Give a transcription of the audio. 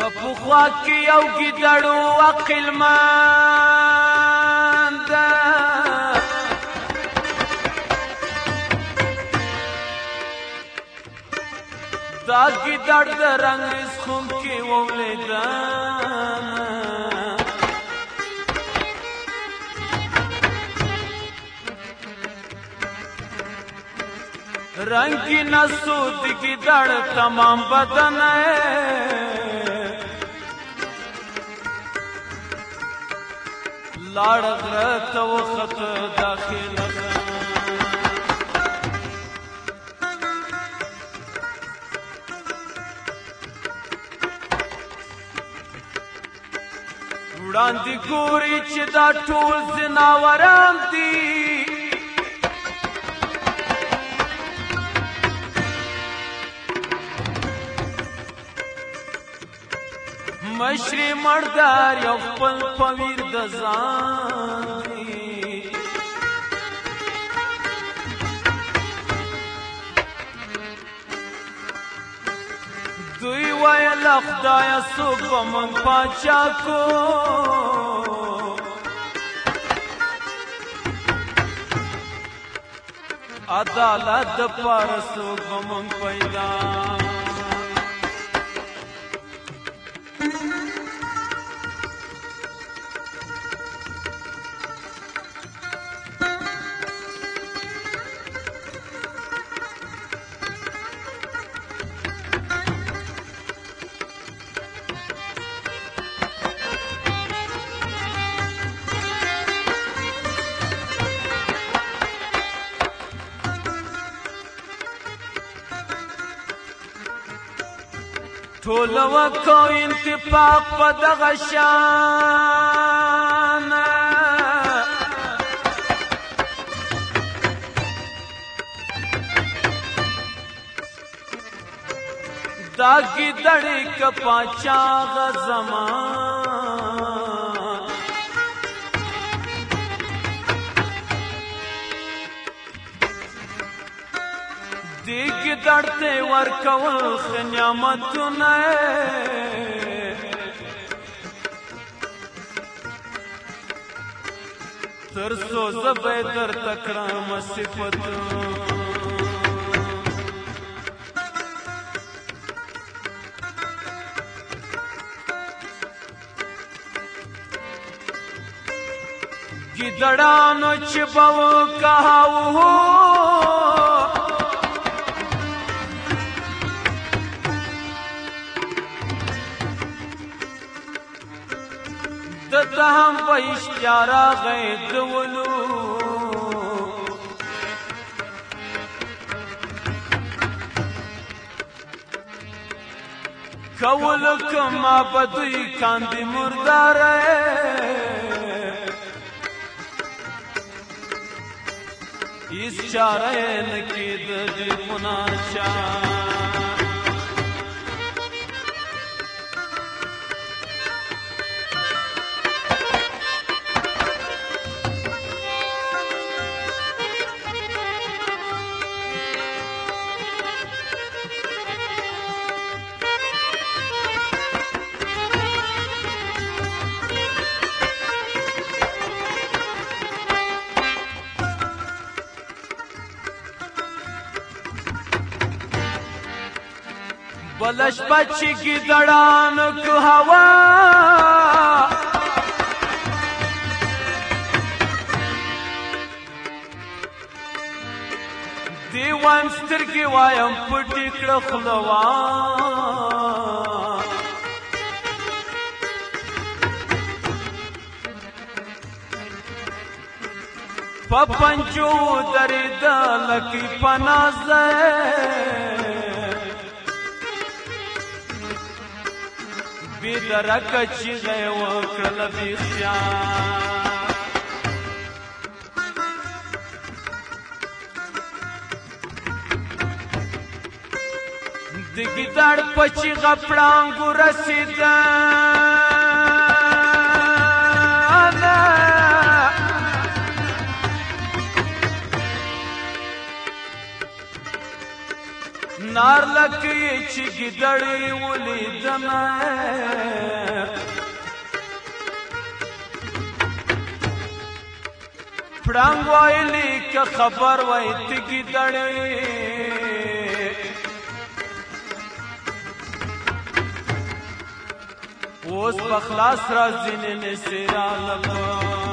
په پخوا کې یو ګیدړ و عقلمند دا ګیدړ د رنګ سخونکي ولیده رنگین سود ګیدړ تمام بدن لاړ غره ته وخت داخله وړاندې ګوري چې دا ټول ځناوران دي مشري مردار یو خپل پویر د ځان دوی ویل خدایه څوک به موږ پاچا کو عدالت دپاره څوک به موږ پیدا ټول وکو انتفاق په دغه شان دا ګیدړې که پاچا غ زمان دې ګیدړ ته ورکول ښه نعمتونه تر څو زه به درته کړم صفتونه ګیدړانو چې به وکهاوه دته هم په اشتیا راغی دولو کولو که ما به دوی کاندې مرداره هیڅ چاره یې نه کېده دې مناچا بلش بچی ګیدړانو که هوا دې وایم سترګې وایم پټې کړه خوله په پنجو درېده لکۍ په نازه بې درکه چیغه یې وکړله بېخیال د ګیدړ په چیغه پړانګو رسېده نار لکه چې ګیدړې ولیدمه پړانګ وایلی که خبر وای ته ګیدړې اوس په خلاص راځینې نسې رالمه